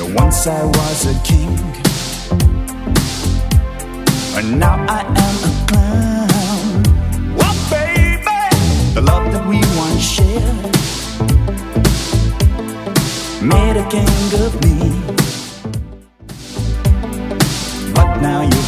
Once I was a king, and now I am a clown. Well, baby, the love that we once shared made a king of me. But now you